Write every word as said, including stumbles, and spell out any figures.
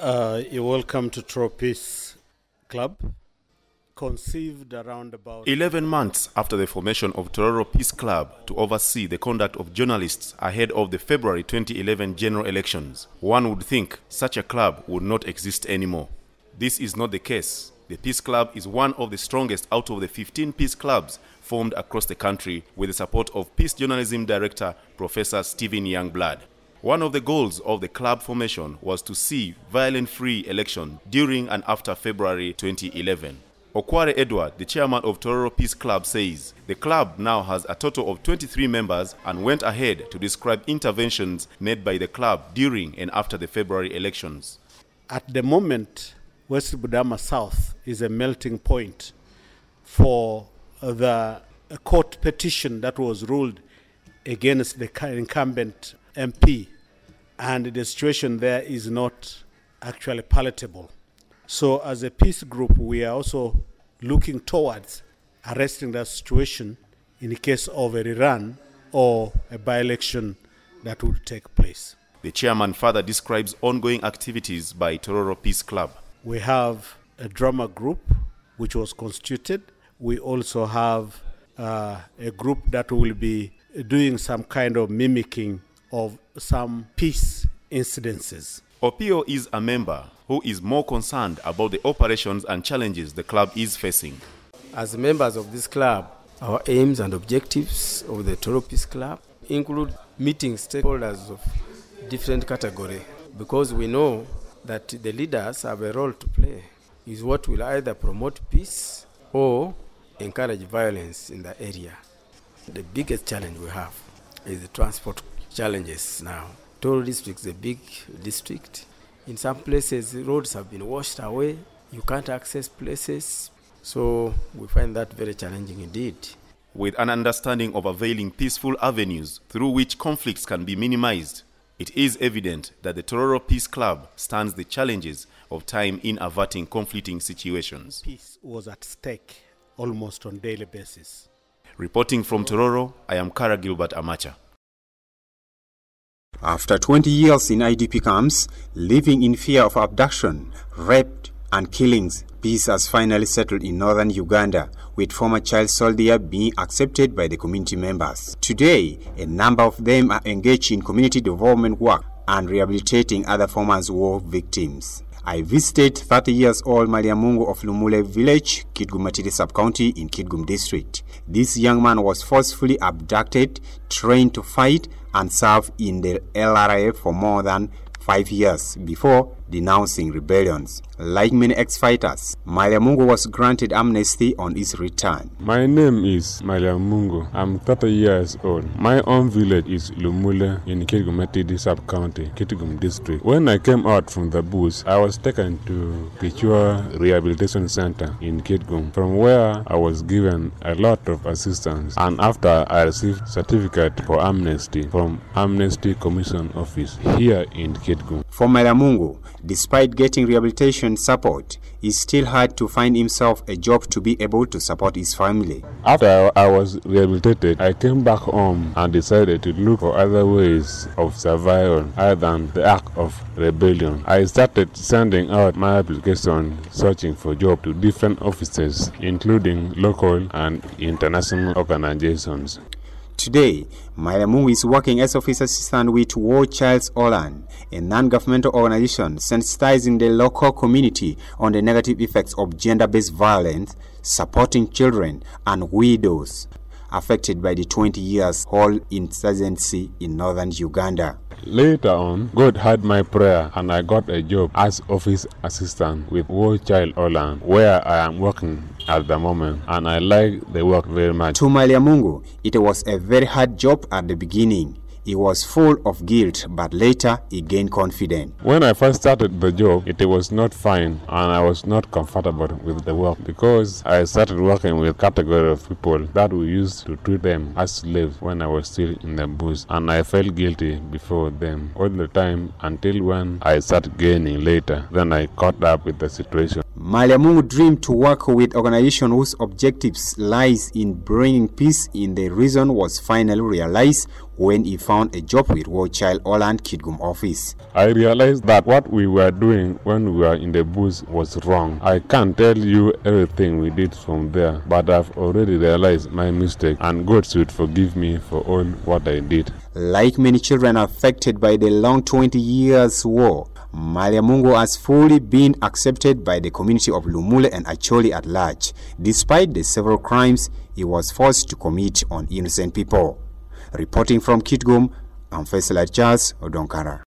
Uh, you're welcome to Tororo Peace Club, conceived around about... Eleven months after the formation of Tororo Peace Club to oversee the conduct of journalists ahead of the February twenty eleven general elections, one would think such a club would not exist anymore. This is not the case. The Peace Club is one of the strongest out of the fifteen peace clubs formed across the country with the support of Peace Journalism Director Professor Stephen Youngblood. One of the goals of the club formation was to see violent-free election during and after February twenty eleven. Okware Edward, the chairman of Tororo Peace Club, says the club now has a total of twenty-three members and went ahead to describe interventions made by the club during and after the February elections. At the moment, West Budama South is a melting point for the court petition that was ruled against the incumbent M P, and the situation there is not actually palatable. So as a peace group, we are also looking towards arresting that situation in the case of a rerun or a by-election that would take place. The chairman further describes ongoing activities by Tororo Peace Club. We have a drama group which was constituted. We also have uh, a group that will be doing some kind of mimicking of some peace incidences. Opio is a member who is more concerned about the operations and challenges the club is facing. As members of this club, our aims and objectives of the Tororo Peace Club include meeting stakeholders of different categories, because we know that the leaders have a role to play. Is what will either promote peace or encourage violence in the area. The biggest challenge we have is the transport challenges now. Tororo district is a big district. In some places, roads have been washed away. You can't access places. So we find that very challenging indeed. With an understanding of availing peaceful avenues through which conflicts can be minimized, it is evident that the Tororo Peace Club stands the challenges of time in averting conflicting situations. Peace was at stake almost on a daily basis. Reporting from Tororo, I am Kara Gilbert Amacha. After twenty years in I D P camps, living in fear of abduction, rape and killings, peace has finally settled in northern Uganda, with former child soldiers being accepted by the community members. Today, a number of them are engaged in community development work and rehabilitating other former war victims. I visited thirty years old Maliamungu of Lumule village, Kitgum Matiri sub-county in Kitgum district. This young man was forcefully abducted, trained to fight and serve in the L R A for more than five years before denouncing rebellions. Like many ex-fighters, Maliamungu was granted amnesty on his return. My name is Maliamungu. I'm thirty years old. My own village is Lumule in Kitgum Matiri sub-county, Kitgum district. When I came out from the bush, I was taken to Kichwa Rehabilitation Center in Kitgum, from where I was given a lot of assistance, and after I received certificate for amnesty from Amnesty Commission Office here in Kitgum. For Maliamungu, despite getting rehabilitation support, he still had to find himself a job to be able to support his family. After I was rehabilitated, I came back home and decided to look for other ways of survival other than the act of rebellion. I started sending out my application searching for jobs to different offices, including local and international organizations. Today, Maliamungu is working as office assistant with War Child's Holland, a non-governmental organization sensitizing the local community on the negative effects of gender-based violence, supporting children and widows affected by the twenty years whole insurgency in northern Uganda. Later on, God heard my prayer and I got a job as office assistant with War Child Holland, where I am working at the moment, and I like the work very much. To Maliamungu, it was a very hard job at the beginning. He was full of guilt, but later he gained confidence. When I first started the job, it was not fine and I was not comfortable with the work, because I started working with a category of people that we used to treat them as slaves when I was still in the bush, and I felt guilty before them all the time until when I started gaining later. Then I caught up with the situation. Maliamungu dreamed to work with organizations whose objectives lies in bringing peace in the region was finally realized when he found a job with War Child Holland Kitgum office. I realized that what we were doing when we were in the bush was wrong. I can't tell you everything we did from there, but I've already realized my mistake, and God should forgive me for all what I did. Like many children affected by the long twenty years war, Malia Mungo has fully been accepted by the community of Lumule and Acholi at large, despite the several crimes he was forced to commit on innocent people. Reporting from Kitgum, I'm Faisal Charles Odonkara.